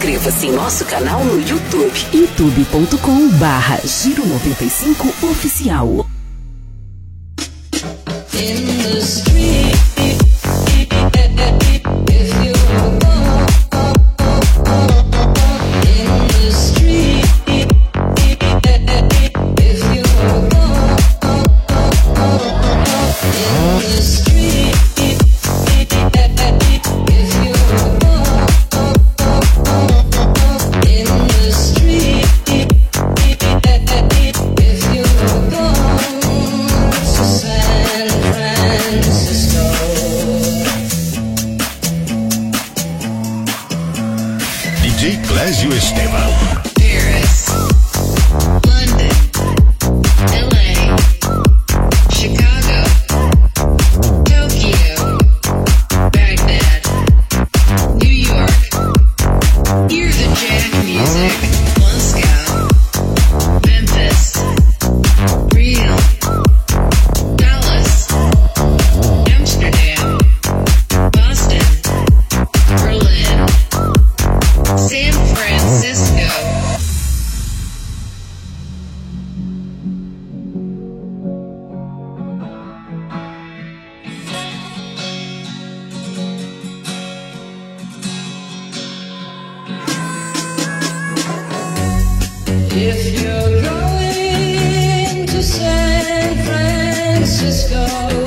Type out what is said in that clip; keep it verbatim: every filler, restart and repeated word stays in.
Inscreva-se em nosso canal no YouTube, youtube ponto com barra Giro noventa e cinco Oficial. In the street, if you in the street, if you in the street, if you in the street, if you go to San Francisco. D J Clésio Esteban. Paris, London, L A, Chicago, Tokyo, Baghdad, New York. Hear the jack music. Moscow, Memphis, Rio, Dallas, Amsterdam, Boston, Berlin, San Francisco. If you're going to San Francisco,